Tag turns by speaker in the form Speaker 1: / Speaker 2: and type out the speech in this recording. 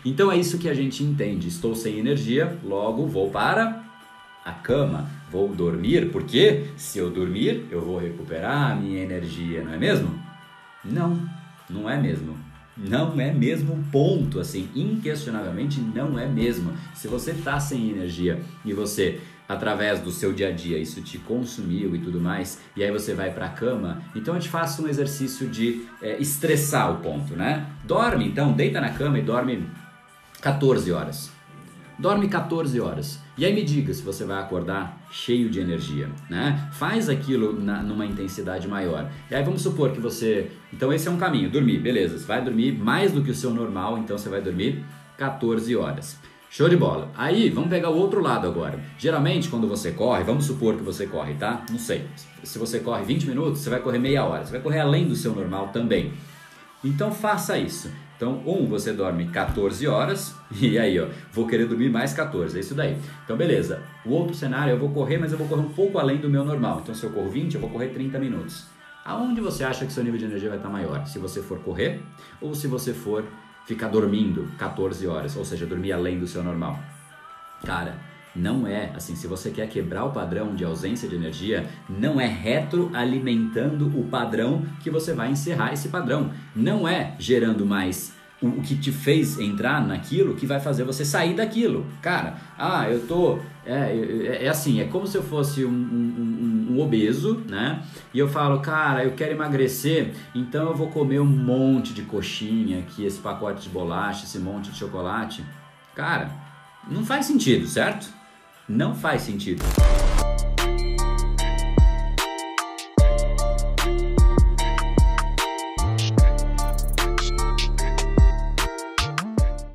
Speaker 1: Então é isso que a gente entende. Estou sem energia, logo vou para a cama, vou dormir, porque se eu dormir, eu vou recuperar a minha energia, não é mesmo? Não, não é mesmo. Não é mesmo, ponto, assim, inquestionavelmente não é mesmo. Se você tá sem energia e você, através do seu dia a dia, isso te consumiu e tudo mais, e aí você vai pra cama, então eu te faço um exercício de estressar o ponto, né? Dorme, então, deita na cama e dorme 14 horas. Dorme 14 horas. E aí me diga se você vai acordar cheio de energia, né? Faz aquilo numa intensidade maior. E aí vamos supor que você... Então esse é um caminho, dormir, beleza. Você vai dormir mais do que o seu normal, então você vai dormir 14 horas. Show de bola. Aí, vamos pegar o outro lado agora. Geralmente, quando você corre, vamos supor que você corre, tá? Não sei. Se você corre 20 minutos, você vai correr meia hora. Você vai correr além do seu normal também. Então faça isso. Então, você dorme 14 horas, e aí, ó, vou querer dormir mais 14, é isso daí. Então, beleza. O outro cenário, eu vou correr, mas eu vou correr um pouco além do meu normal. Então, se eu corro 20, eu vou correr 30 minutos. Aonde você acha que seu nível de energia vai estar maior? Se você for correr, ou se você for ficar dormindo 14 horas, ou seja, dormir além do seu normal? Cara, não é assim, se você quer quebrar o padrão de ausência de energia, não é retroalimentando o padrão que você vai encerrar esse padrão. Não é gerando mais o que te fez entrar naquilo que vai fazer você sair daquilo. Cara, eu tô... É assim, é como se eu fosse um obeso, né? E eu falo, cara, eu quero emagrecer, então eu vou comer um monte de coxinha aqui, esse pacote de bolacha, esse monte de chocolate. Cara, não faz sentido, certo? Não faz sentido.